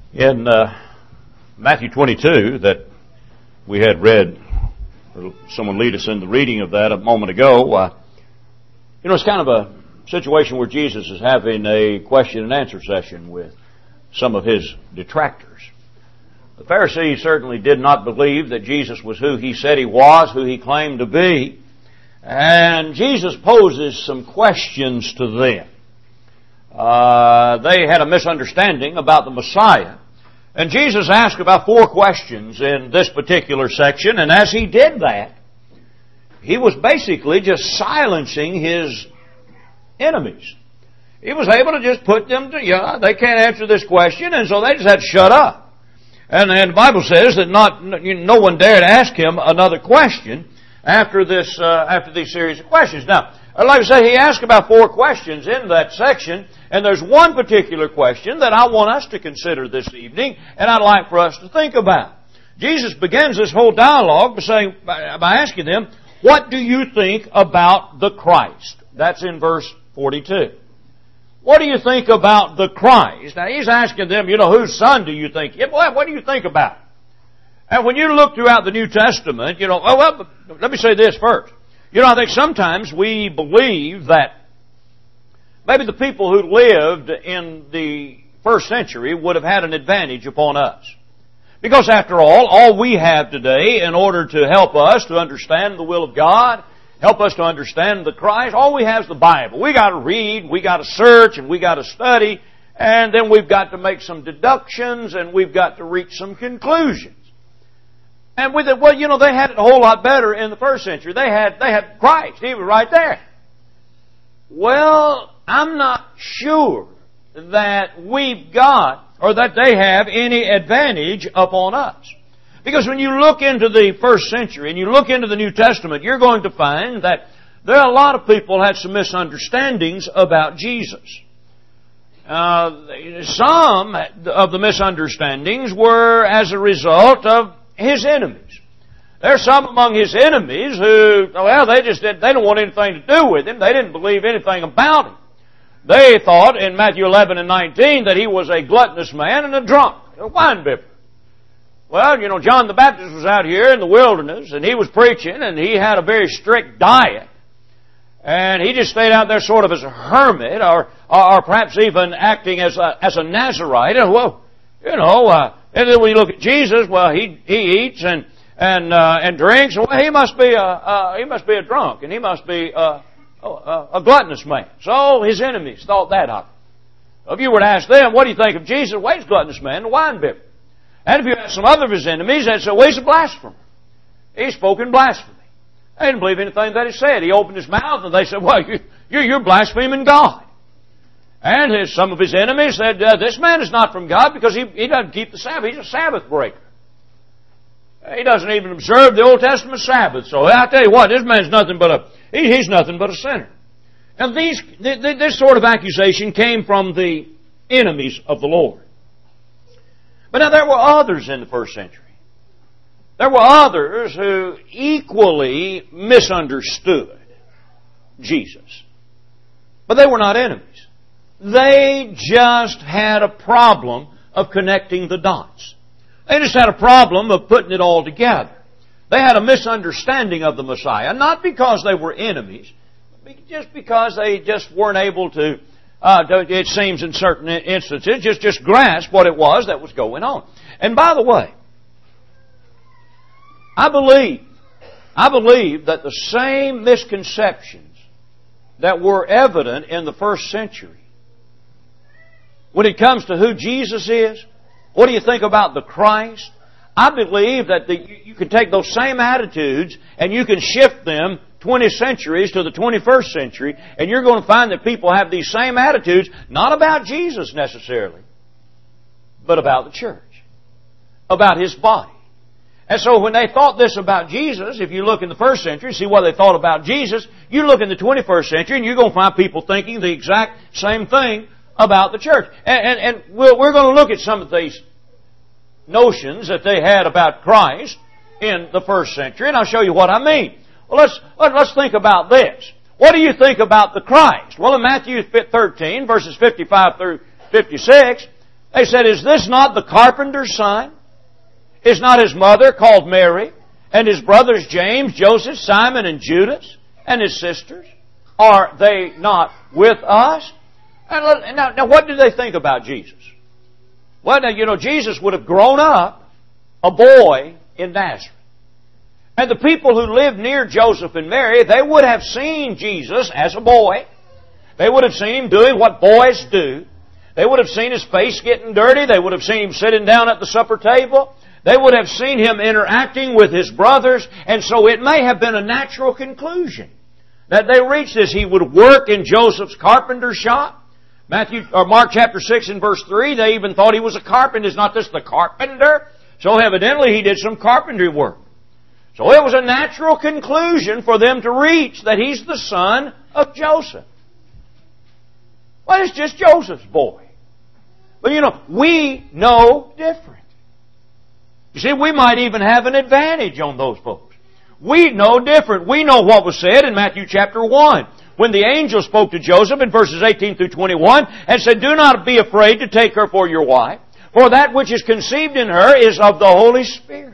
In Matthew 22 that we had read, or someone lead us in the reading of that a moment ago, it's kind of a situation where Jesus is having a question and answer session with some of His detractors. The Pharisees certainly did not believe that Jesus was who He said He was, who He claimed to be. And Jesus poses some questions to them. They had a misunderstanding about the Messiah. And Jesus asked about 4 questions in this particular section. And as He did that, He was basically just silencing His enemies. He was able to just put them to, they can't answer this question, and so they just had to shut up. And the Bible says that no one dared ask Him another question after these series of questions. Now, like I say, He asked about 4 questions in that section, and there's one particular question that I want us to consider this evening, and I'd like for us to think about. Jesus begins this whole dialogue by asking them, what do you think about the Christ? That's in verse 42. What do you think about the Christ? Now, He's asking them, whose son do you think? What do you think about? And when you look throughout the New Testament, let me say this first. I think sometimes we believe that maybe the people who lived in the first century would have had an advantage upon us. Because after all we have today in order to help us to understand the will of God, help us to understand the Christ, all we have is the Bible. We got to read, we got to search, and we got to study, and then we've got to make some deductions, and we've got to reach some conclusions. And with it, they had it a whole lot better in the first century. They had Christ. He was right there. Well, I'm not sure that we've got, or that they have any advantage upon us. Because when you look into the first century and you look into the New Testament, you're going to find that there are a lot of people who had some misunderstandings about Jesus. Some of the misunderstandings were as a result of His enemies. There are some among His enemies who, they don't want anything to do with Him. They didn't believe anything about Him. They thought in Matthew 11 and 19 that He was a gluttonous man and a drunk, a wine bibber. Well, John the Baptist was out here in the wilderness and he was preaching and he had a very strict diet. And he just stayed out there sort of as a hermit or perhaps even acting as a Nazarite. And and then when you look at Jesus, he eats and drinks. Well, he must be a drunk and he must be a gluttonous man. So his enemies thought that of him. If you were to ask them, what do you think of Jesus? Well, he's a gluttonous man, a wine bibber. And if you ask some other of his enemies, they'd say, well, he's a blasphemer. He spoke in blasphemy. They didn't believe anything that he said. He opened his mouth and they said, well, you're blaspheming God. And some of his enemies said, this man is not from God because he doesn't keep the Sabbath. He's a Sabbath breaker. He doesn't even observe the Old Testament Sabbath. So I'll tell you what, this man's nothing but he's nothing but a sinner. And this sort of accusation came from the enemies of the Lord. But now there were others in the first century. There were others who equally misunderstood Jesus. But they were not enemies. They just had a problem of connecting the dots. They just had a problem of putting it all together. They had a misunderstanding of the Messiah, not because they were enemies, but just because they just weren't able to, it seems in certain instances, just grasp what it was that was going on. And by the way, I believe that the same misconceptions that were evident in the first century, when it comes to who Jesus is, what do you think about the Christ? I believe that you can take those same attitudes and you can shift them 20 centuries to the 21st century, and you're going to find that people have these same attitudes, not about Jesus necessarily, but about the church, about His body. And so when they thought this about Jesus, if you look in the first century, see what they thought about Jesus, you look in the 21st century and you're going to find people thinking the exact same thing about the church. And we're going to look at some of these notions that they had about Christ in the first century, and I'll show you what I mean. Well, let's think about this. What do you think about the Christ? Well, in Matthew 13, verses 55 through 56, They said, is this not the carpenter's son? Is not his mother called Mary? And his brothers James, Joseph, Simon, and Judas? And his sisters? Are they not with us? And now, what do they think about Jesus? Well, now, Jesus would have grown up a boy in Nazareth. And the people who lived near Joseph and Mary, they would have seen Jesus as a boy. They would have seen him doing what boys do. They would have seen his face getting dirty. They would have seen him sitting down at the supper table. They would have seen him interacting with his brothers. And so it may have been a natural conclusion that they reached this. He would work in Joseph's carpenter shop. Mark chapter 6 and verse 3, they even thought he was a carpenter. Is not this the carpenter? So evidently he did some carpentry work. So it was a natural conclusion for them to reach that he's the son of Joseph. Well, it's just Joseph's boy. But we know different. You see, we might even have an advantage on those folks. We know different. We know what was said in Matthew chapter 1. When the angel spoke to Joseph in verses 18 through 21 and said, do not be afraid to take her for your wife, for that which is conceived in her is of the Holy Spirit.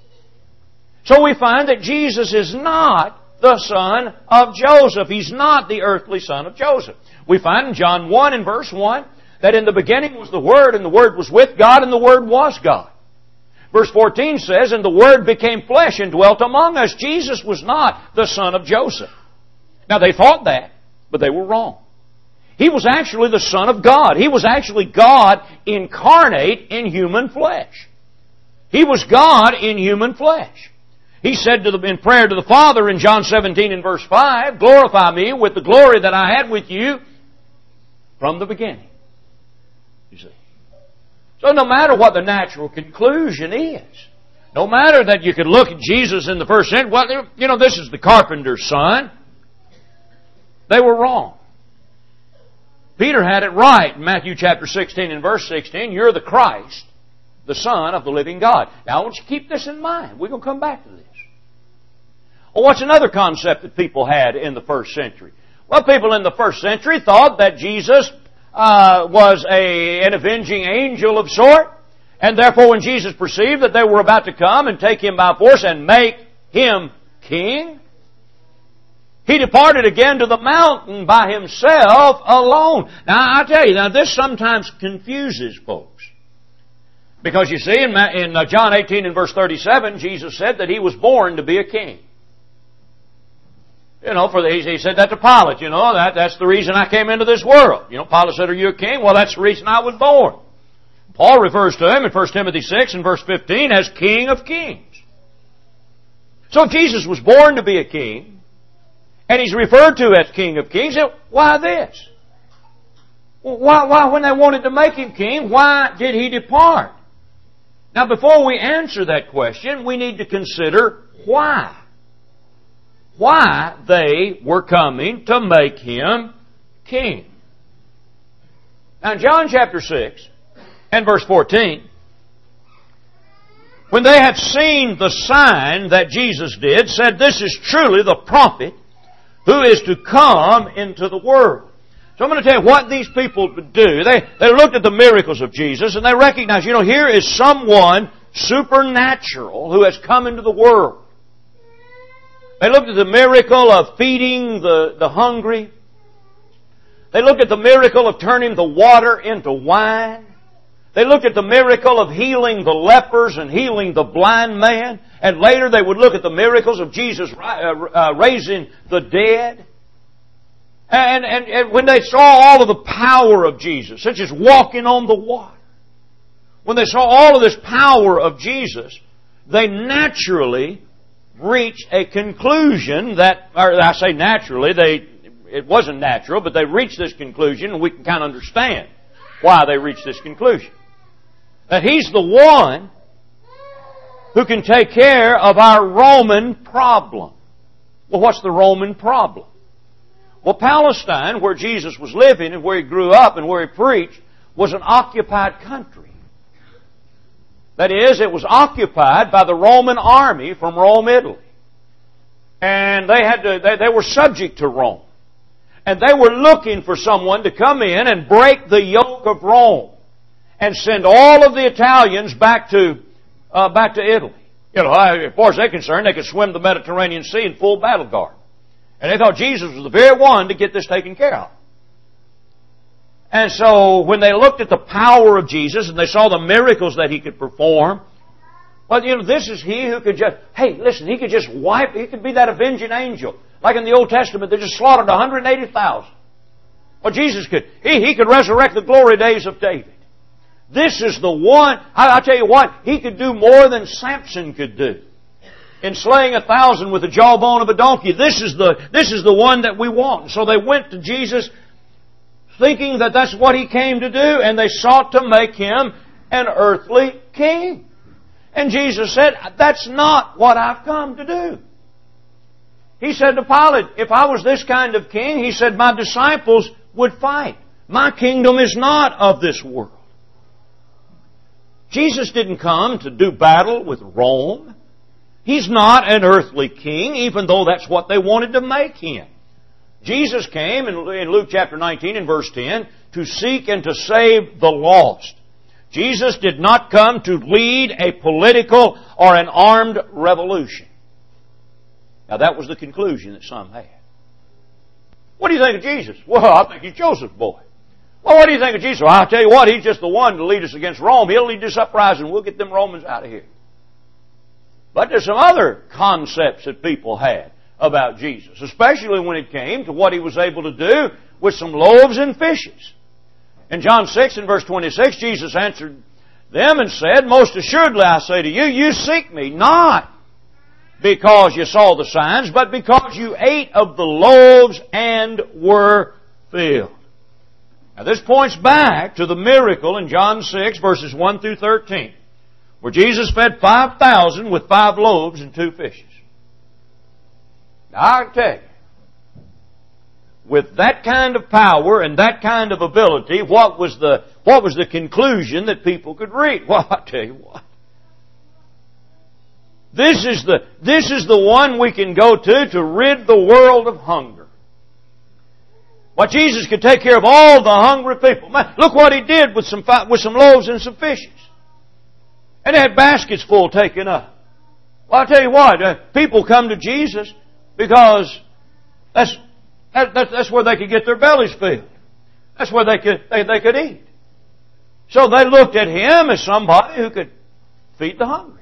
So we find that Jesus is not the son of Joseph. He's not the earthly son of Joseph. We find in John 1 and verse 1 that in the beginning was the Word, and the Word was with God, and the Word was God. Verse 14 says, and the Word became flesh and dwelt among us. Jesus was not the son of Joseph. Now they thought that, but they were wrong. He was actually the Son of God. He was actually God incarnate in human flesh. He was God in human flesh. He said in prayer to the Father in John 17 and verse 5, glorify me with the glory that I had with you from the beginning. You see. So no matter what the natural conclusion is, no matter that you could look at Jesus in the first century, well, this is the carpenter's son. They were wrong. Peter had it right in Matthew chapter 16 and verse 16. You're the Christ, the Son of the living God. Now I want you to keep this in mind. We're going to come back to this. Well, what's another concept that people had in the first century? Well, people in the first century thought that Jesus was an avenging angel of sort. And therefore when Jesus perceived that they were about to come and take Him by force and make Him king, He departed again to the mountain by Himself alone. Now, I tell you, this sometimes confuses folks. Because you see, in John 18 and verse 37, Jesus said that He was born to be a king. He said that to Pilate, that's the reason I came into this world. Pilate said, are you a king? Well, that's the reason I was born. Paul refers to Him in 1 Timothy 6 and verse 15 as King of Kings. So if Jesus was born to be a king, and He's referred to as King of Kings, why this? Why, when they wanted to make Him king, why did He depart? Now, before we answer that question, we need to consider why. Why they were coming to make Him king. Now, in John chapter 6 and verse 14, when they had seen the sign that Jesus did, said, this is truly the prophet who is to come into the world. So I'm going to tell you what these people do. They looked at the miracles of Jesus and they recognized, here is someone supernatural who has come into the world. They looked at the miracle of feeding the hungry. They looked at the miracle of turning the water into wine. They looked at the miracle of healing the lepers and healing the blind man. And later they would look at the miracles of Jesus raising the dead. And when they saw all of the power of Jesus, such as walking on the water, when they saw all of this power of Jesus, they naturally reached a conclusion that, or I say naturally, it wasn't natural, but they reached this conclusion, and we can kind of understand why they reached this conclusion. That He's the one who can take care of our Roman problem. Well, what's the Roman problem? Well, Palestine, where Jesus was living and where He grew up and where He preached, was an occupied country. That is, it was occupied by the Roman army from Rome, Italy. And they were subject to Rome. And they were looking for someone to come in and break the yoke of Rome and send all of the Italians back to Italy. You know, as far as they're concerned, they could swim the Mediterranean Sea in full battle guard. And they thought Jesus was the very one to get this taken care of. And so when they looked at the power of Jesus and they saw the miracles that He could perform, well, you know, this is He who could just, hey, listen, He could just He could be that avenging angel. Like in the Old Testament, they just slaughtered 180,000. Well, Jesus could. He could resurrect the glory days of David. This is the one, I'll tell you what, He could do more than Samson could do in slaying 1,000 with the jawbone of a donkey. This is the one that we want. So they went to Jesus thinking that that's what He came to do, and they sought to make Him an earthly king. And Jesus said, that's not what I've come to do. He said to Pilate, if I was this kind of king, He said, my disciples would fight. My kingdom is not of this world. Jesus didn't come to do battle with Rome. He's not an earthly king, even though that's what they wanted to make Him. Jesus came in Luke chapter 19 and verse 10 to seek and to save the lost. Jesus did not come to lead a political or an armed revolution. Now that was the conclusion that some had. What do you think of Jesus? Well, I think He's Joseph's boy. Well, what do you think of Jesus? Well, I'll tell you what, He's just the one to lead us against Rome. He'll lead this uprising. We'll get them Romans out of here. But there's some other concepts that people had about Jesus, especially when it came to what He was able to do with some loaves and fishes. In John 6 and verse 26, Jesus answered them and said, most assuredly I say to you, you seek Me not because you saw the signs, but because you ate of the loaves and were filled. Now this points back to the miracle in John 6 verses 1 through 13, where Jesus fed 5,000 with 5 loaves and 2 fishes. Now I can tell you, with that kind of power and that kind of ability, what was the conclusion that people could reach? Well, I tell you what. This is the one we can go to rid the world of hunger. What Jesus could take care of all the hungry people. Man, look what He did with some loaves and some fishes. And they had baskets full taken up. Well, I'll tell you what, people come to Jesus because that's where they could get their bellies filled. That's where they could eat. So they looked at Him as somebody who could feed the hungry.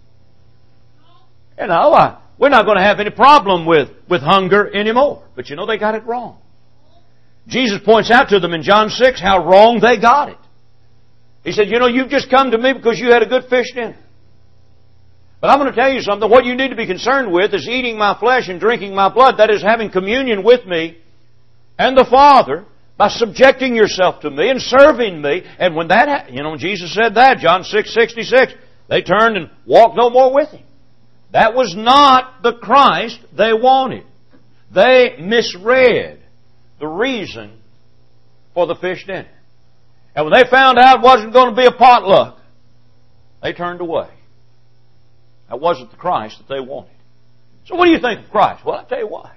You know, we're not going to have any problem with hunger anymore. But you know, they got it wrong. Jesus points out to them in John 6 how wrong they got it. He said, you know, you've just come to Me because you had a good fish dinner. But I'm going to tell you something. What you need to be concerned with is eating My flesh and drinking My blood. That is having communion with Me and the Father by subjecting yourself to Me and serving Me. And when that happened, you know, when Jesus said that, John 6:66, they turned and walked no more with Him. That was not the Christ they wanted. They misread the reason for the fish dinner. And when they found out it wasn't going to be a potluck, they turned away. That wasn't the Christ that they wanted. So what do you think of Christ? Well, I'll tell you what.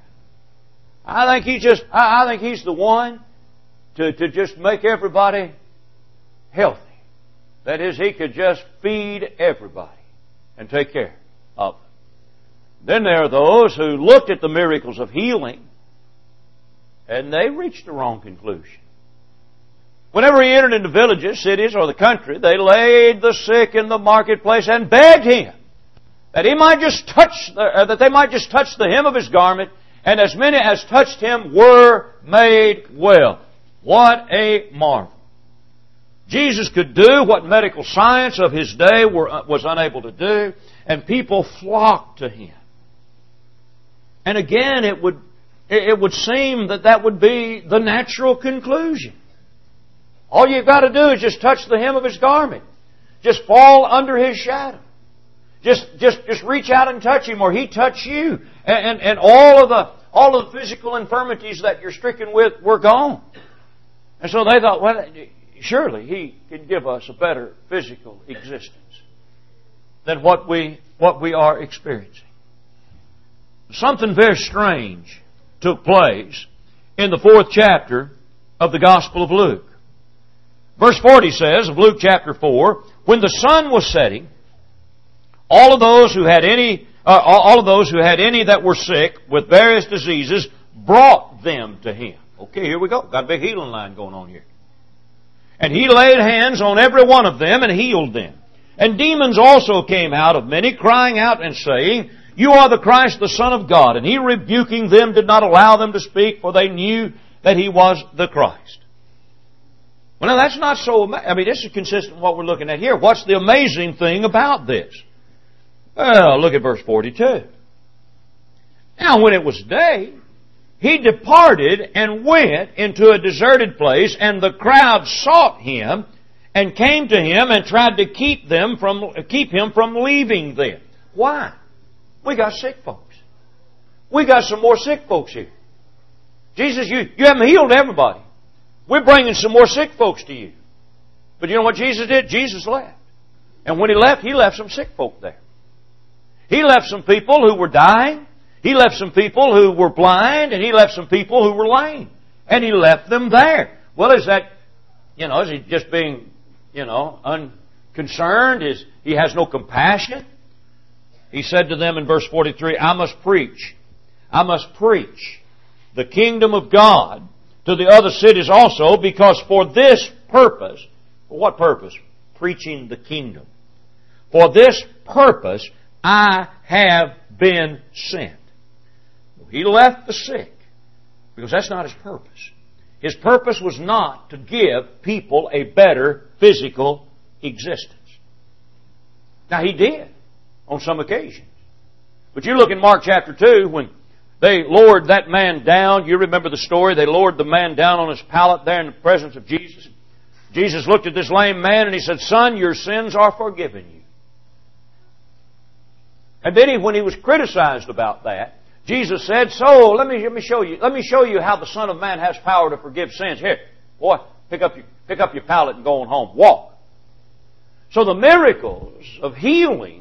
I think He's the one to just make everybody healthy. That is, He could just feed everybody and take care of them. Then there are those who looked at the miracles of healing and they reached the wrong conclusion. Whenever He entered into villages, cities, or the country, they laid the sick in the marketplace and begged Him that He might just that they might just touch the hem of His garment, and as many as touched Him were made well. What a marvel. Jesus could do what medical science of His day was unable to do, and people flocked to Him. And again, it would seem that would be the natural conclusion. All you've got to do is just touch the hem of His garment. Just fall under His shadow. Just reach out and touch Him, or He touch you. And all of the physical infirmities that you're stricken with were gone. And so they thought, well, surely He can give us a better physical existence than what we are experiencing. Something very strange took place in the 4th chapter of the Gospel of Luke. Verse 40 says of Luke chapter 4, when the sun was setting, all of those who had any that were sick with various diseases brought them to Him. Okay, here we go. Got a big healing line going on here. And He laid hands on every one of them and healed them. And demons also came out of many, crying out and saying, You are the Christ, the Son of God. And He, rebuking them, did not allow them to speak, for they knew that He was the Christ. Well, now that's not so... this is consistent with what we're looking at here. What's the amazing thing about this? Well, look at verse 42. Now, when it was day, He departed and went into a deserted place, and the crowd sought Him and came to Him and tried to keep Him from leaving them. Why? We got sick folks. We got some more sick folks here. Jesus, you haven't healed everybody. We're bringing some more sick folks to you. But you know what Jesus did? Jesus left. And when He left some sick folk there. He left some people who were dying. He left some people who were blind. And He left some people who were lame. And He left them there. Well, is He just being, unconcerned? He has no compassion? He said to them in verse 43, I must preach the kingdom of God to the other cities also, because for this purpose, for what purpose? Preaching the kingdom. For this purpose I have been sent. He left the sick because that's not His purpose. His purpose was not to give people a better physical existence. Now He did on some occasions. But you look in Mark chapter 2 when they lowered that man down. You remember the story. They lowered the man down on his pallet there in the presence of Jesus. Jesus looked at this lame man and He said, Son, your sins are forgiven you. And then when He was criticized about that, Jesus said, so let me show you how the Son of Man has power to forgive sins. Here, boy, pick up your pallet and go on home. Walk. So the miracles of healing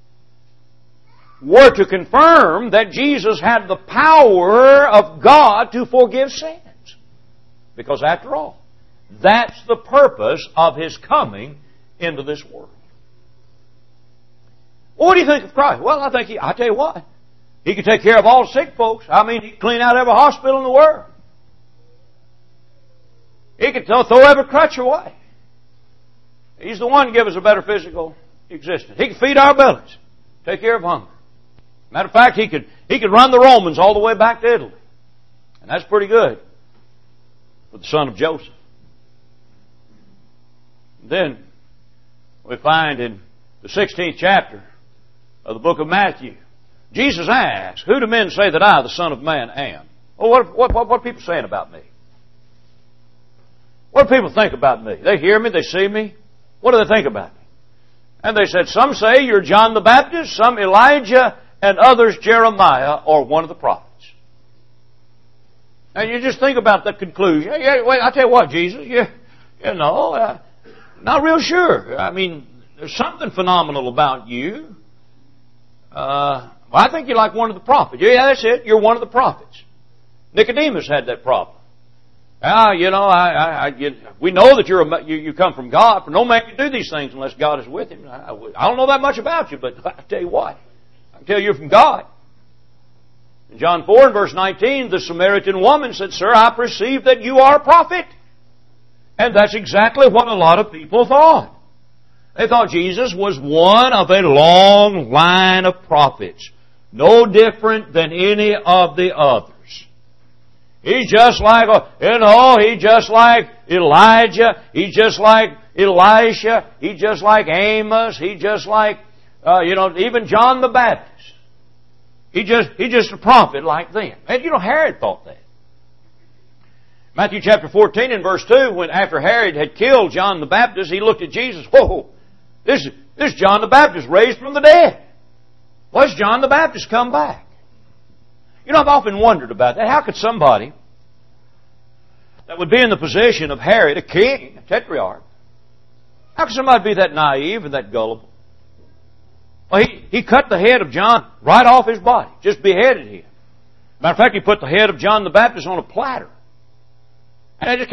were to confirm that Jesus had the power of God to forgive sins. Because after all, that's the purpose of His coming into this world. Well, what do you think of Christ? Well, I tell you what, He could take care of all the sick folks. He could clean out every hospital in the world. He could throw every crutch away. He's the one to give us a better physical existence. He could feed our bellies, take care of hunger. Matter of fact, He could run the Romans all the way back to Italy. And that's pretty good for the son of Joseph. Then we find in the 16th chapter of the book of Matthew, Jesus asks, Who do men say that I, the Son of Man, am? Well, what are people saying about me? What do people think about me? They hear me, they see me. What do they think about me? And they said, some say you're John the Baptist, some Elijah, and others Jeremiah or one of the prophets. And you just think about that conclusion. Wait, I tell you what, Jesus, not real sure. There's something phenomenal about you. I think you're like one of the prophets. Yeah, that's it. You're one of the prophets. Nicodemus had that problem. We know that you come from God, for no man can do these things unless God is with him. I don't know that much about you, but I tell you what, I can tell you're from God. In John 4 and verse 19, the Samaritan woman said, Sir, I perceive that you are a prophet. And that's exactly what a lot of people thought. They thought Jesus was one of a long line of prophets, no different than any of the others. He's just like, he's just like Elijah. He's just like Elisha. He's just like Amos. He's just like, even John the Baptist. He's just a prophet like them. And Herod thought that. Matthew chapter 14 and verse 2, when after Herod had killed John the Baptist, he looked at Jesus. Whoa, this John the Baptist raised from the dead. Why's John the Baptist come back? I've often wondered about that. How could somebody that would be in the position of Herod, a king, a tetrarch, how could somebody be that naive and that gullible? Well, he cut the head of John right off his body, just beheaded him. Matter of fact, he put the head of John the Baptist on a platter. And they just kind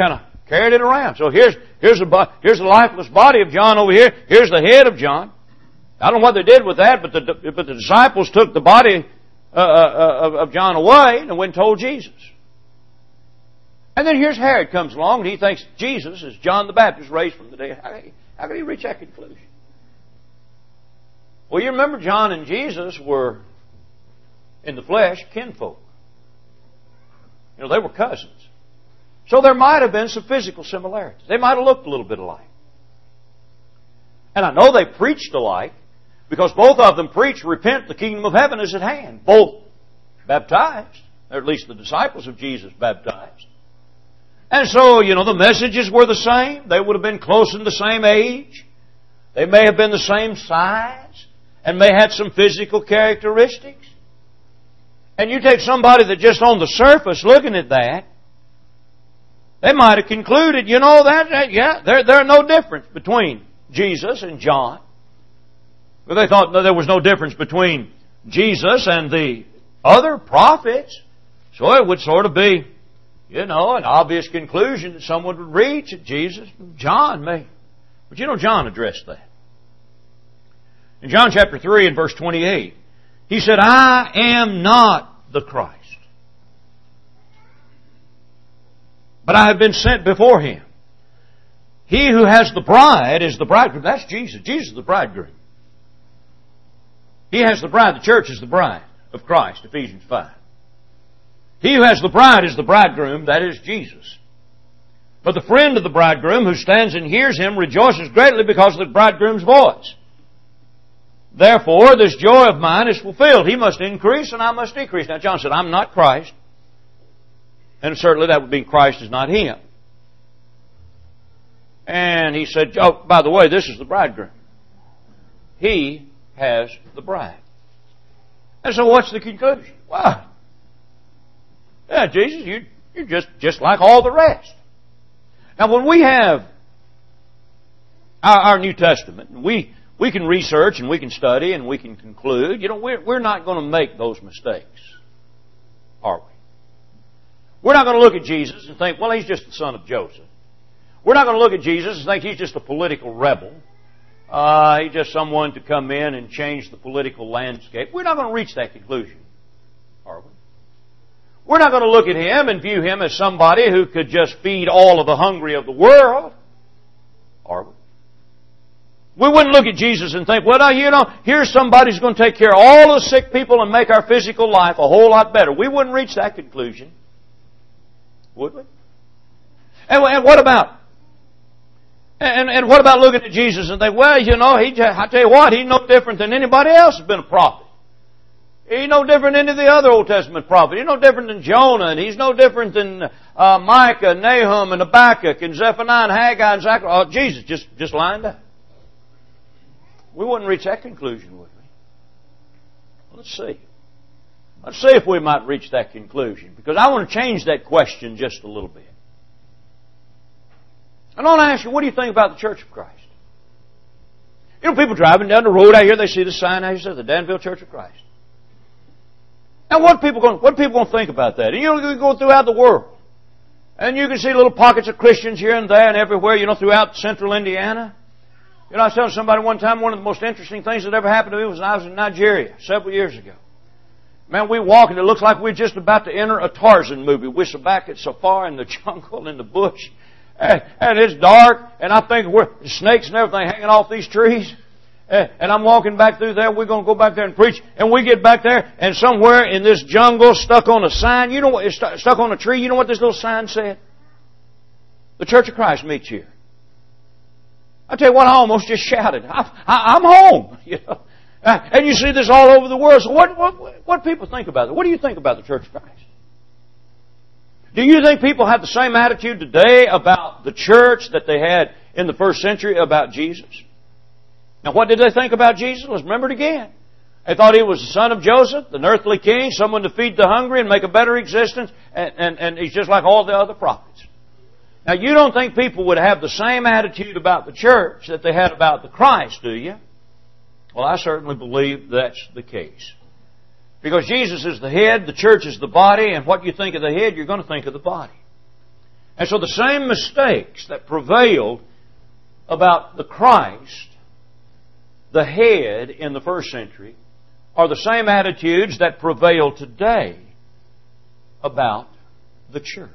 Carried it around. So here's the lifeless body of John over here. Here's the head of John. I don't know what they did with that, but the disciples took the body of John away and went and told Jesus. And then here's Herod comes along and he thinks Jesus is John the Baptist raised from the dead. How can he reach that conclusion? Well, you remember John and Jesus were, in the flesh, kinfolk. You know, they were cousins. So there might have been some physical similarities. They might have looked a little bit alike. And I know they preached alike because both of them preached, repent, the kingdom of heaven is at hand. Both baptized, or at least the disciples of Jesus baptized. And so, you know, the messages were the same. They would have been close in the same age. They may have been the same size and may have had some physical characteristics. And you take somebody that just on the surface looking at that, they might have concluded, you know, there are no difference between Jesus and John. But they thought there was no difference between Jesus and the other prophets. So it would sort of be, you know, an obvious conclusion that someone would reach that Jesus and John may. But you know, John addressed that. In John chapter 3 and verse 28, he said, I am not the Christ, but I have been sent before Him. He who has the bride is the bridegroom. That's Jesus. Jesus is the bridegroom. He has the bride. The church is the bride of Christ, Ephesians 5. He who has the bride is the bridegroom, that is Jesus. But the friend of the bridegroom who stands and hears him rejoices greatly because of the bridegroom's voice. Therefore, this joy of mine is fulfilled. He must increase and I must decrease. Now, John said, I'm not Christ. And certainly that would mean Christ is not Him. And he said, oh, by the way, this is the bridegroom. He has the bride. And so what's the conclusion? Well, yeah, Jesus, you're just like all the rest. Now, when we have our New Testament, we can research and we can study and we can conclude. You know, we're not going to make those mistakes, are we? We're not going to look at Jesus and think, well, He's just the son of Joseph. We're not going to look at Jesus and think He's just a political rebel. He's just someone to come in and change the political landscape. We're not going to reach that conclusion, are we? We're not going to look at Him and view Him as somebody who could just feed all of the hungry of the world, are we? We wouldn't look at Jesus and think, well, you know, here's somebody who's going to take care of all the sick people and make our physical life a whole lot better. We wouldn't reach that conclusion, would we? And what about? And what about looking at Jesus and think, well, you know, I tell you what, He's no different than anybody else who's been a prophet. He's no different than any of the other Old Testament prophets. He's no different than Jonah, and He's no different than Micah, Nahum, and Habakkuk, and Zephaniah, and Haggai, and Zechariah. Oh, Jesus just lined up. We wouldn't reach that conclusion, would we? Let's see. Let's see if we might reach that conclusion, because I want to change that question just a little bit. I want to ask you, what do you think about the Church of Christ? You know, people driving down the road out here, they see the sign out here that says the Danville Church of Christ. Now, what are people going to think about that? And you know, you go throughout the world, and you can see little pockets of Christians here and there and everywhere, you know, throughout central Indiana. You know, I was telling somebody one time, one of the most interesting things that ever happened to me was when I was in Nigeria several years ago. Man, we walk and it looks like we're just about to enter a Tarzan movie. We're so back at so far in the jungle, in the bush. And it's dark, and I think we're snakes and everything hanging off these trees. And I'm walking back through there. We're going to go back there and preach. And we get back there, and somewhere in this jungle, stuck on a sign, you know what? It's stuck on a tree. You know what this little sign said? The Church of Christ meets here. I tell you what, I almost just shouted. I'm home. You know? And you see this all over the world. So what people think about it? What do you think about the Church of Christ? Do you think people have the same attitude today about the church that they had in the first century about Jesus? Now, what did they think about Jesus? Let's remember it again. They thought He was the son of Joseph, an earthly king, someone to feed the hungry and make a better existence, and He's just like all the other prophets. Now, you don't think people would have the same attitude about the church that they had about the Christ, do you? Well, I certainly believe that's the case. Because Jesus is the head, the church is the body, and what you think of the head, you're going to think of the body. And so the same mistakes that prevailed about the Christ, the head in the first century, are the same attitudes that prevail today about the church.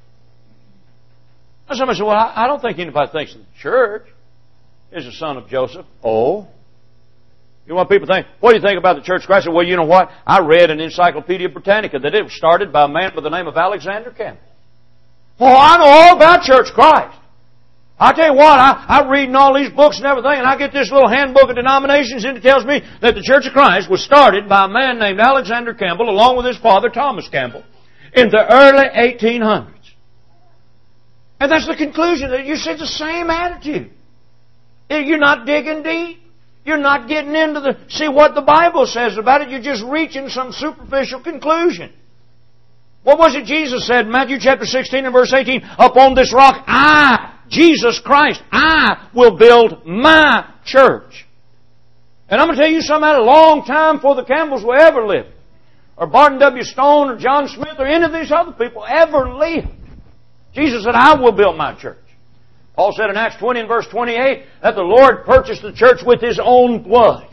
Now somebody said, well, I don't think anybody thinks the church is the son of Joseph. Oh. You know what people think? What do you think about the Church of Christ? Well, you know what? I read in Encyclopedia Britannica that it was started by a man by the name of Alexander Campbell. Well, I know all about Church of Christ. I tell you what, I read in all these books and everything, and I get this little handbook of denominations, and it tells me that the Church of Christ was started by a man named Alexander Campbell, along with his father, Thomas Campbell, in the early 1800s. And that's the conclusion. You see the same attitude. You're not digging deep. You're not getting into see what the Bible says about it. You're just reaching some superficial conclusion. What was it Jesus said in Matthew chapter 16 and verse 18? Upon this rock, I, Jesus Christ, I will build my church. And I'm going to tell you something, that a long time before the Campbells will ever live, or Barton W. Stone, or John Smith, or any of these other people ever lived. Jesus said, I will build my church. Paul said in Acts 20 and verse 28 that the Lord purchased the church with His own blood.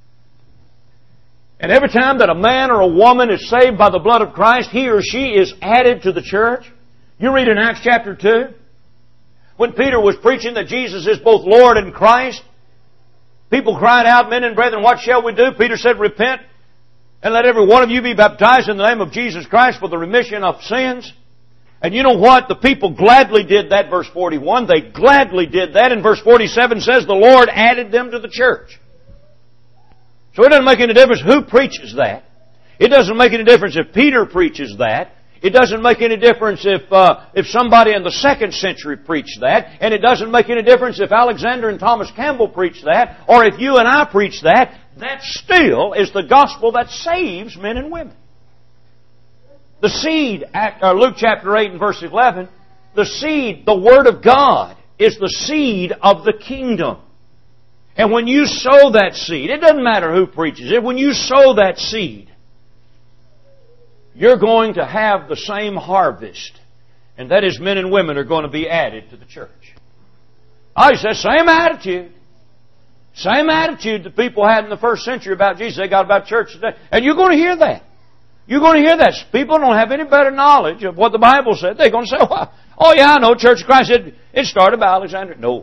And every time that a man or a woman is saved by the blood of Christ, he or she is added to the church. You read in Acts chapter 2, when Peter was preaching that Jesus is both Lord and Christ, people cried out, men and brethren, what shall we do? Peter said, repent, and let every one of you be baptized in the name of Jesus Christ for the remission of sins. And you know what? The people gladly did that, verse 41. They gladly did that. And verse 47 says the Lord added them to the church. So it doesn't make any difference who preaches that. It doesn't make any difference if Peter preaches that. It doesn't make any difference if somebody in the second century preached that. And it doesn't make any difference if Alexander and Thomas Campbell preached that. Or if you and I preach that. That still is the gospel that saves men and women. The seed, Luke chapter 8 and verse 11, the seed, the Word of God, is the seed of the kingdom. And when you sow that seed, it doesn't matter who preaches it, when you sow that seed, you're going to have the same harvest. And that is men and women are going to be added to the church. I said, same attitude. Same attitude that people had in the first century about Jesus, they got about church today. And you're going to hear that. You're going to hear that. People don't have any better knowledge of what the Bible said. They're going to say, oh yeah, I know, Church of Christ, it started by Alexander. No.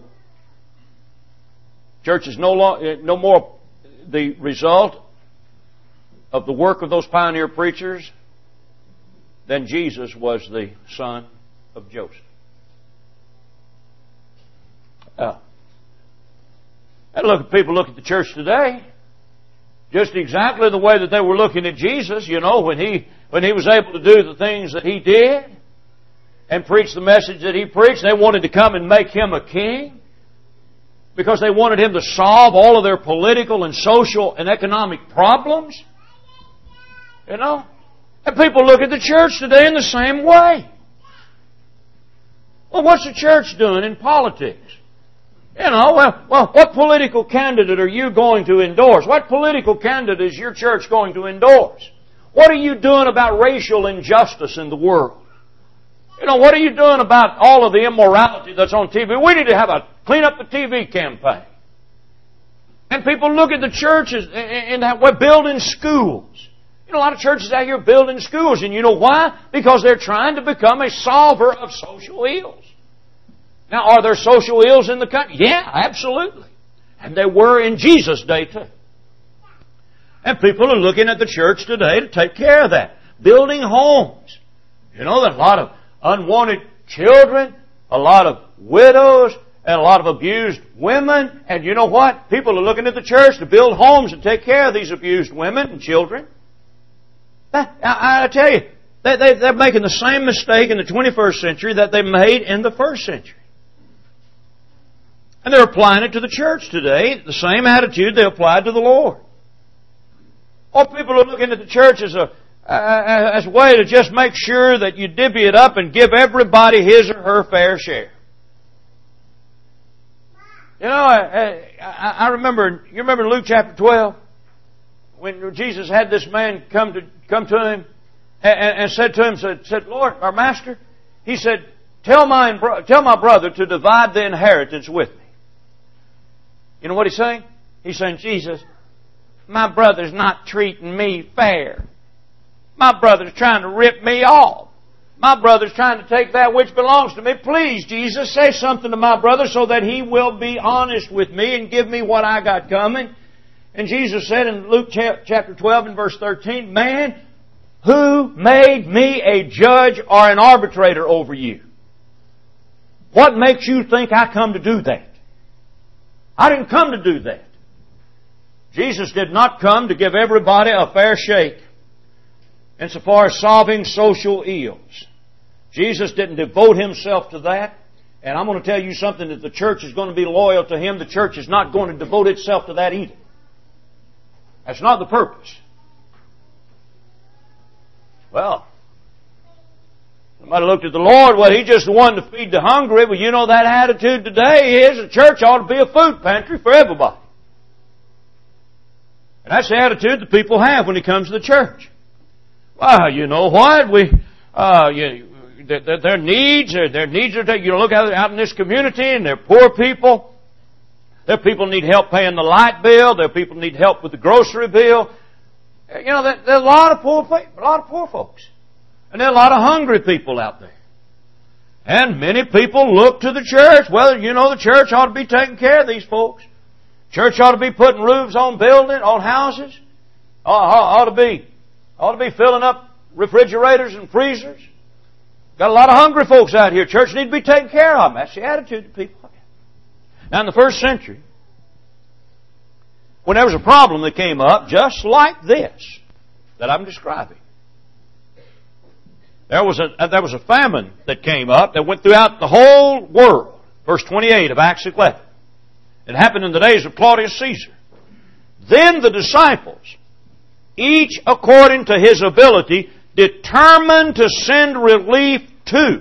Church is no more the result of the work of those pioneer preachers than Jesus was the son of Joseph. And people look at the church today, just exactly the way that they were looking at Jesus, you know, when he was able to do the things that He did and preach the message that He preached. They wanted to come and make Him a king because they wanted Him to solve all of their political and social and economic problems. You know? And people look at the church today in the same way. Well, what's the church doing in politics? You know, well, what political candidate are you going to endorse? What political candidate is your church going to endorse? What are you doing about racial injustice in the world? You know, what are you doing about all of the immorality that's on TV? We need to have a clean up the TV campaign. And people look at the churches and we're building schools. You know, a lot of churches out here building schools. And you know why? Because they're trying to become a solver of social ills. Now, are there social ills in the country? Yeah, absolutely. And there were in Jesus' day too. And people are looking at the church today to take care of that. Building homes. You know, there's a lot of unwanted children, a lot of widows, and a lot of abused women. And you know what? People are looking at the church to build homes and take care of these abused women and children. I tell you, they're making the same mistake in the 21st century that they made in the first century. And they're applying it to the church today, the same attitude they applied to the Lord. Or people are looking at the church as a way to just make sure that you divvy it up and give everybody his or her fair share. You know, I remember, you remember Luke chapter 12? When Jesus had this man come to him and said to him, said, Lord, our Master, he said, tell my brother to divide the inheritance with me. You know what he's saying? He's saying, Jesus, my brother's not treating me fair. My brother's trying to rip me off. My brother's trying to take that which belongs to me. Please, Jesus, say something to my brother so that he will be honest with me and give me what I got coming. And Jesus said in Luke chapter 12 and verse 13, man, who made me a judge or an arbitrator over you? What makes you think I come to do that? I didn't come to do that. Jesus did not come to give everybody a fair shake insofar as solving social ills. Jesus didn't devote Himself to that. And I'm going to tell you something, that the church is going to be loyal to Him. The church is not going to devote itself to that either. That's not the purpose. Well, somebody looked at the Lord, well, He just wanted to feed the hungry. Well, you know, that attitude today is the church ought to be a food pantry for everybody. And that's the attitude that people have when it comes to the church. Well, you know what? Their needs are taken. You look out in this community and they're poor people. There are people who need help paying the light bill. There are people who need help with the grocery bill. You know, there's a lot of poor folks. And there are a lot of hungry people out there. And many people look to the church. Well, you know, the church ought to be taking care of these folks. Church ought to be putting roofs on buildings, on houses. Ought to be filling up refrigerators and freezers. Got a lot of hungry folks out here. Church need to be taken care of them. That's the attitude of people. Now, in the first century, when there was a problem that came up just like this that I'm describing, there was a famine that came up that went throughout the whole world. Verse 28 of Acts 11. It happened in the days of Claudius Caesar. Then the disciples, each according to his ability, determined to send relief to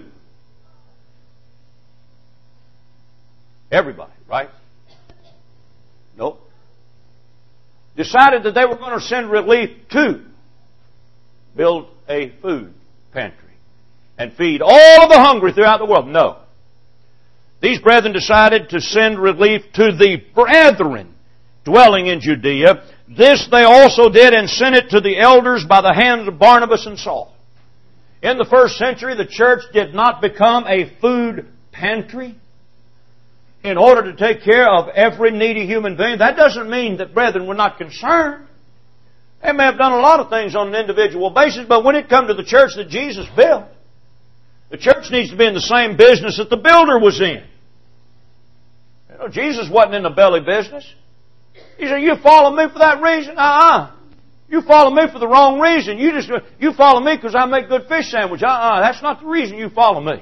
everybody, right? Nope. Decided that they were going to send relief to build a food pantry and feed all of the hungry throughout the world. No. These brethren decided to send relief to the brethren dwelling in Judea. This they also did and sent it to the elders by the hands of Barnabas and Saul. In the first century, the church did not become a food pantry in order to take care of every needy human being. That doesn't mean that brethren were not concerned. They may have done a lot of things on an individual basis, but when it comes to the church that Jesus built, the church needs to be in the same business that the builder was in. You know, Jesus wasn't in the belly business. He said, you follow me for that reason? You follow me for the wrong reason. You follow me because I make good fish sandwich. That's not the reason you follow me.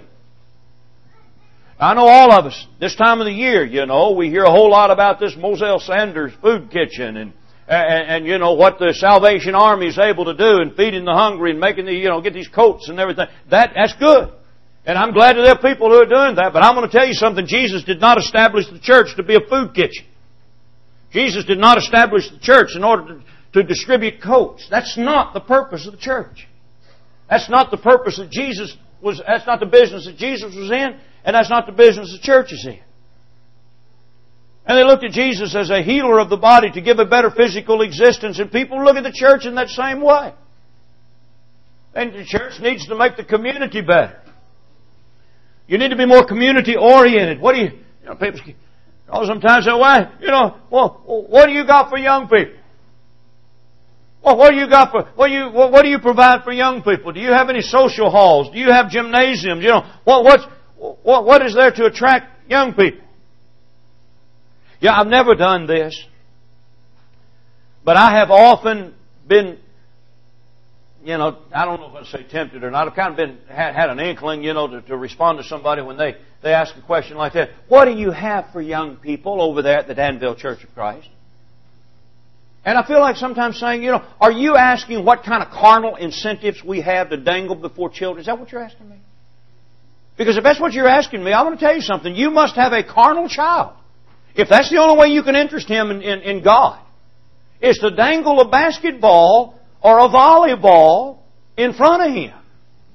I know all of us, this time of the year, you know, we hear a whole lot about this Moselle Sanders food kitchen and you know, what the Salvation Army is able to do in feeding the hungry and making get these coats and everything. That's good. And I'm glad that there are people who are doing that. But I'm going to tell you something. Jesus did not establish the church to be a food kitchen. Jesus did not establish the church in order to distribute coats. That's not the purpose of the church. That's not the purpose that Jesus was, that's not the business that Jesus was in, and that's not the business the church is in. And they looked at Jesus as a healer of the body to give a better physical existence, and people look at the church in that same way. And the church needs to make the community better. You need to be more community-oriented. People sometimes say, what do you got for young people? Well, what do you provide for young people? Do you have any social halls? Do you have gymnasiums? What is there to attract young people? Yeah, I've never done this. But I have often been, I don't know if I'd say tempted or not. I've kind of had an inkling, to respond to somebody when they ask a question like that. What do you have for young people over there at the Danville Church of Christ? And I feel like sometimes saying, are you asking what kind of carnal incentives we have to dangle before children? Is that what you're asking me? Because if that's what you're asking me, I want to tell you something. You must have a carnal child. If that's the only way you can interest him in God, is to dangle a basketball or a volleyball in front of him.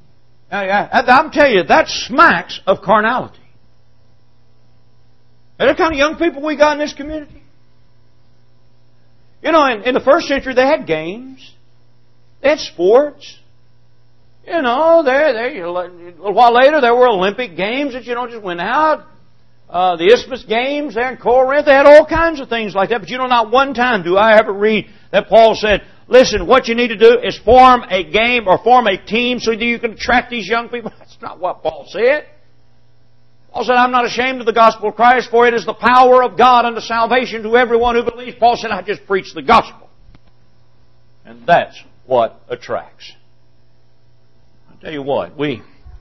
I'm telling you, that smacks of carnality. And the kind of young people we got in this community. You know, in the first century they had games. They had sports. You know, a little while later there were Olympic Games that, just went out. The Isthmus Games there in Corinth, they had all kinds of things like that. But not one time do I ever read that Paul said, listen, what you need to do is form a game or form a team so that you can attract these young people. That's not what Paul said. Paul said, I'm not ashamed of the gospel of Christ, for it is the power of God unto salvation to everyone who believes. Paul said, I just preach the gospel. And that's what attracts. I'll tell you what, the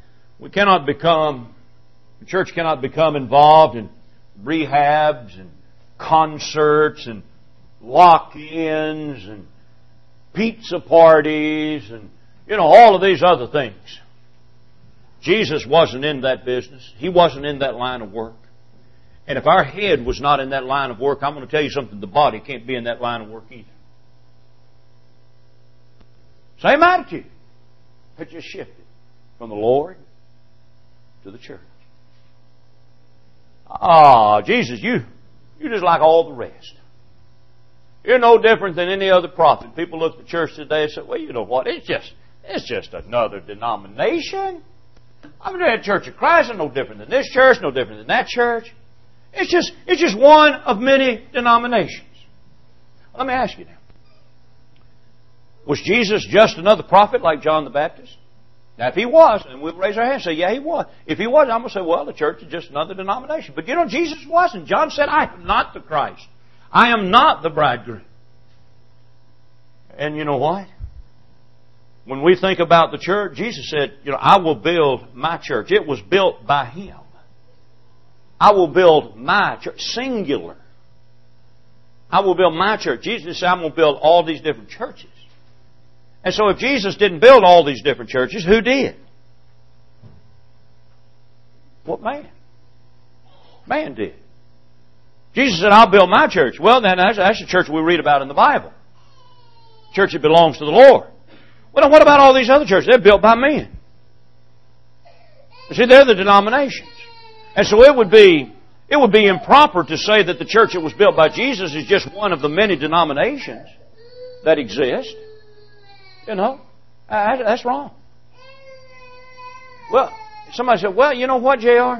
church cannot become involved in rehabs and concerts and lock-ins and pizza parties and, all of these other things. Jesus wasn't in that business. He wasn't in that line of work. And if our head was not in that line of work, I'm going to tell you something, the body can't be in that line of work either. Same attitude. It just shifted from the Lord to the church. Jesus, you just like all the rest. You're no different than any other prophet. People look at the church today and say, well, you know what? It's just another denomination. The Church of Christ is no different than this church, no different than that church. It's just one of many denominations. Let me ask you now. Was Jesus just another prophet like John the Baptist? Now, if He was, and we'll raise our hands and say, yeah, He was. If He was, I'm going to say, well, the church is just another denomination. But Jesus wasn't. John said, I am not the Christ. I am not the bridegroom. And you know what? When we think about the church, Jesus said, I will build my church. It was built by Him. I will build my church. Singular. I will build my church. Jesus said, I'm going to build all these different churches. And so if Jesus didn't build all these different churches, who did? What man? Man did. Jesus said, I'll build my church. Well, then that's the church we read about in the Bible. Church that belongs to the Lord. Well, then what about all these other churches? They're built by men. You see, they're the denominations. And so it would be improper to say that the church that was built by Jesus is just one of the many denominations that exist. That's wrong. Well, somebody said, well, you know what, J.R.?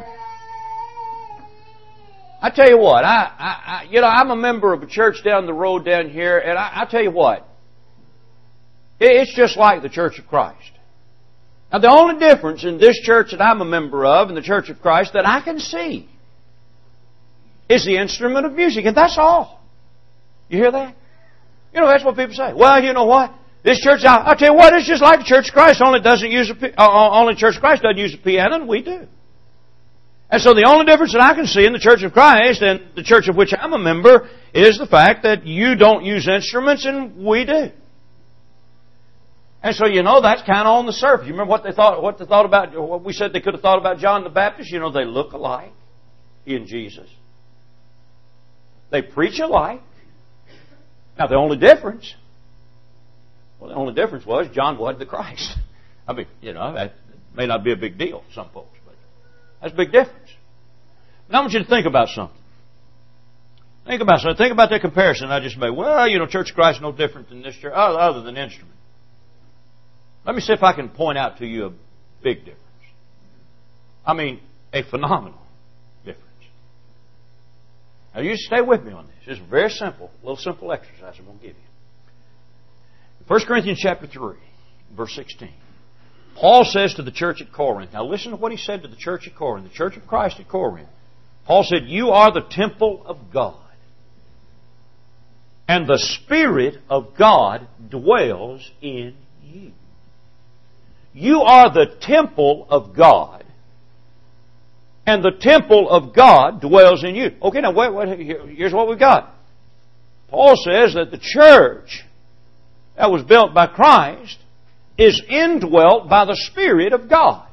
I tell you what, I'm a member of a church down the road down here, and I tell you what, it's just like the Church of Christ. Now, the only difference in this church that I'm a member of and the Church of Christ that I can see is the instrument of music, and that's all. You hear that? That's what people say. Well, you know what? This church, I'll tell you what, it's just like the Church of Christ, only Church of Christ doesn't use a piano, and we do. And so the only difference that I can see in the Church of Christ and the church of which I'm a member is the fact that you don't use instruments and we do. And so, that's kind of on the surface. You remember what they thought about, what we said they could have thought about John the Baptist? They look alike, he and Jesus. They preach alike. Now, the only difference was John wasn't the Christ. That may not be a big deal to some folks, but that's a big difference. Now I want you to think about something. Think about that comparison I just made. Well, Church of Christ is no different than this church, other than instrument. Let me see if I can point out to you a big difference. A phenomenal difference. Now you stay with me on this. It's very simple, a little simple exercise I'm going to give you. 1 Corinthians chapter 3, verse 16. Paul says to the church at Corinth, now listen to what he said to the church at Corinth, the church of Christ at Corinth. Paul said, you are the temple of God, and the Spirit of God dwells in you. You are the temple of God, and the temple of God dwells in you. Okay, now here's what we've got. Paul says that the church that was built by Christ is indwelt by the Spirit of God.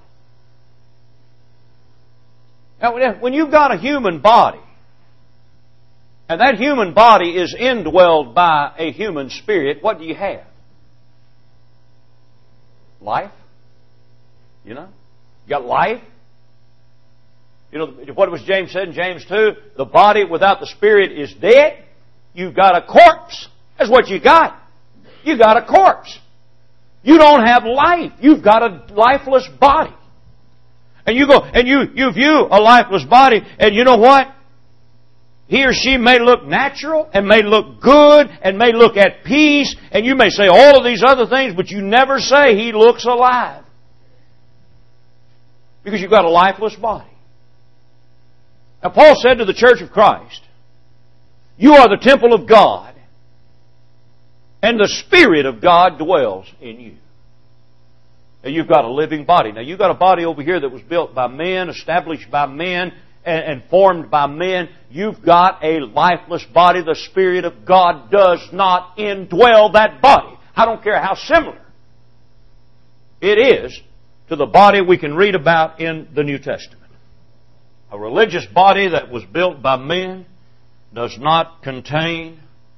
Now, when you've got a human body, and that human body is indwelled by a human spirit, what do you have? Life? You know? You got life. You know, what was James said in James 2? The body without the Spirit is dead. You've got a corpse. That's what you got. You got a corpse. You don't have life. You've got a lifeless body. And you go, and you view a lifeless body, and you know what? He or she may look natural, and may look good, and may look at peace, and you may say all of these other things, but you never say he looks alive. Because you've got a lifeless body. Now Paul said to the church of Christ, you are the temple of God, and the Spirit of God dwells in you. And you've got a living body. Now you've got a body over here that was built by men, established by men, and formed by men. You've got a lifeless body. The Spirit of God does not indwell that body. I don't care how similar it is to the body we can read about in the New Testament. A religious body that was built by men does not contain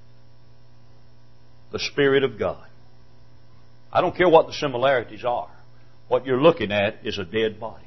the Spirit of God. I don't care what the similarities are. What you're looking at is a dead body.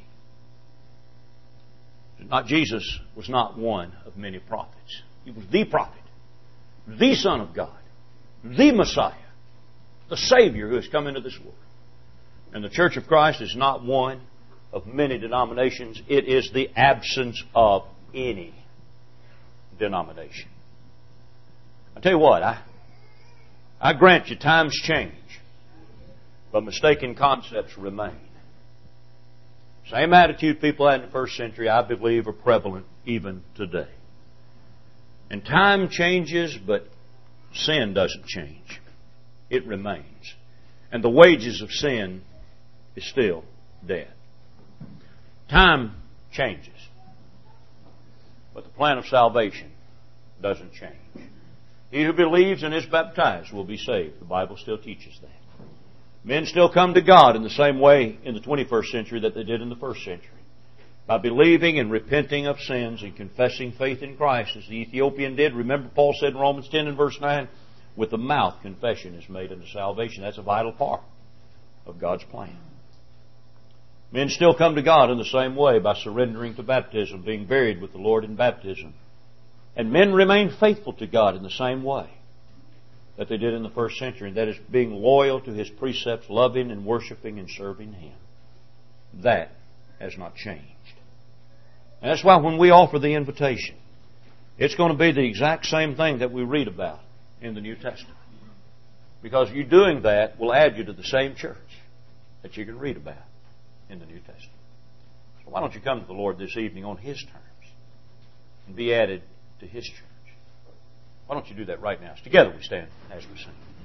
Jesus was not one of many prophets. He was the prophet, the Son of God, the Messiah, the Savior who has come into this world. And the Church of Christ is not one of many denominations. It is the absence of any denomination. I tell you what, I grant you times change, but mistaken concepts remain. Same attitude people had in the first century, I believe, are prevalent even today. And time changes, but sin doesn't change. It remains. And the wages of sin is still death. Time changes, but the plan of salvation doesn't change. He who believes and is baptized will be saved. The Bible still teaches that. Men still come to God in the same way in the 21st century that they did in the first century. By believing and repenting of sins and confessing faith in Christ, as the Ethiopian did. Remember, Paul said in Romans 10 and verse 9, with the mouth confession is made unto salvation. That's a vital part of God's plan. Men still come to God in the same way by surrendering to baptism, being buried with the Lord in baptism. And men remain faithful to God in the same way that they did in the first century. And that is being loyal to His precepts, loving and worshiping and serving Him. That has not changed. And that's why when we offer the invitation, it's going to be the exact same thing that we read about in the New Testament. Because you doing that will add you to the same church that you can read about in the New Testament. So why don't you come to the Lord this evening on His terms and be added to His church? Why don't you do that right now? Together we stand as we sing.